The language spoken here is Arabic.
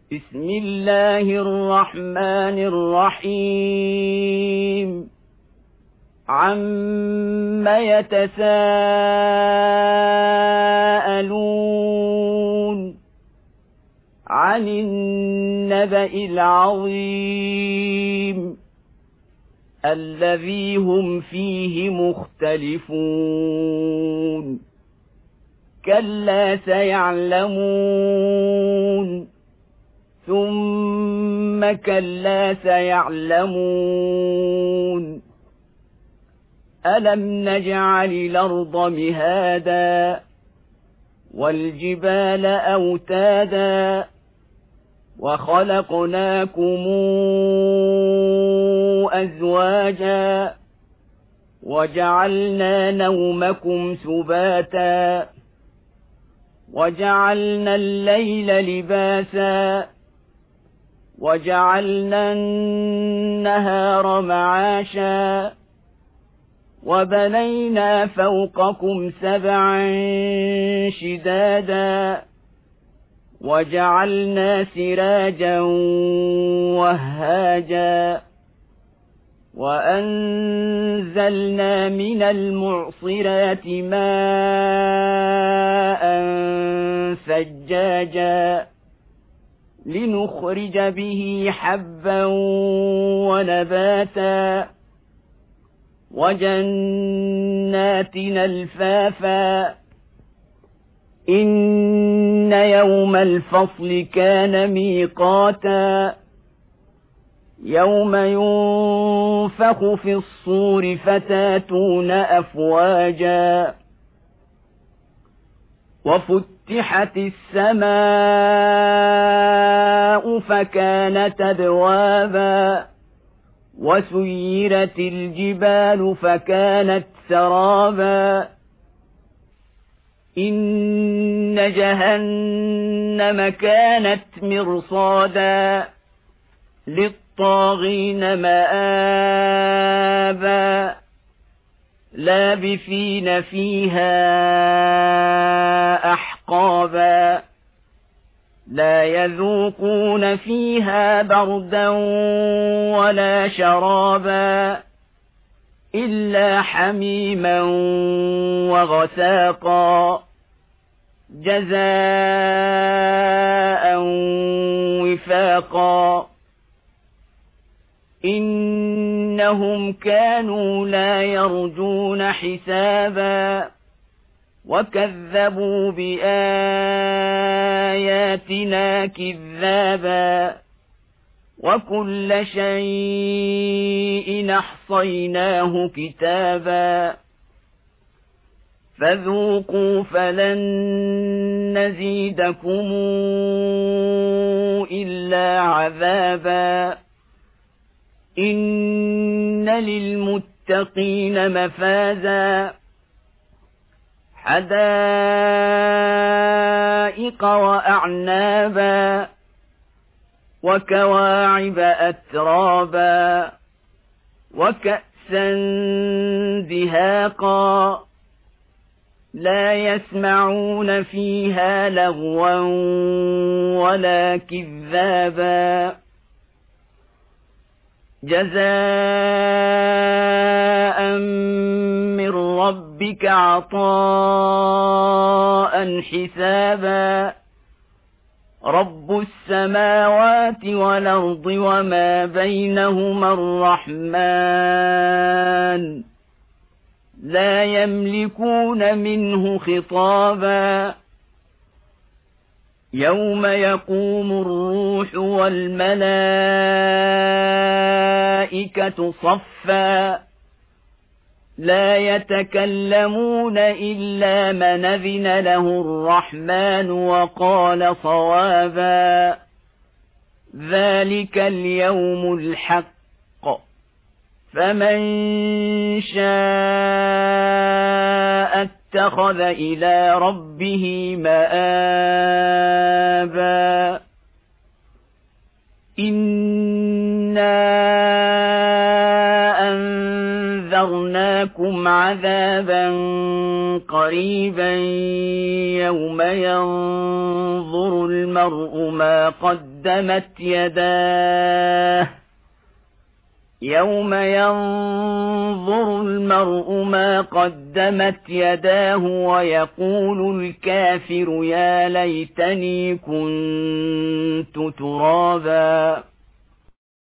بسم الله الرحمن الرحيم عَمَّ يتساءلون عن النبأ العظيم الذي هم فيه مختلفون كلا سيعلمون ثم كلا سيعلمون ألم نجعل الأرض مهادا والجبال أوتادا وخلقناكم أزواجا وجعلنا نومكم سباتا وجعلنا الليل لباسا وجعلنا النهار معاشا وبنينا فوقكم سبعا شدادا وجعلنا سراجا وهاجا وأنزلنا من المعصرات ماء ثجاجا لنخرج به حبا ونباتا وجنات ألفافا إن يوم الفصل كان ميقاتا يوم ينفخ في الصور فتاتون أفواجا وفتحت السماء فكانت أبوابا وسيرت الجبال فكانت سرابا إن جهنم كانت مرصادا للطاغين مآبا لابثين فيها أحقابا لا يذوقون فيها بردا ولا شرابا إلا حميما وغساقا جزاء وفاقا إنهم كانوا لا يرجون حسابا وكذبوا بآياتنا كذابا وكل شيء أحصيناه كتابا فذوقوا فلن نزيدكم إلا عذابا إن للمتقين مفازا حدائق وأعنابا وكواعب أترابا وكأسا دهاقا لا يسمعون فيها لغوا ولا كذابا جزاء من ربك عطاء حسابا رب السماوات والأرض وما بينهما الرحمن لا يملكون منه خطابا يوم يقوم الروح والملائكة صفا لا يتكلمون إلا من أذن له الرحمن وقال صوابا ذلك اليوم الحق فمن شاء اتخذ إلى ربه مآبا إنا أنذرناكم لكم عذابا قريبا يوم ينظر المرء ما قدمت يداه ويقول الكافر يا ليتني كنت ترابا.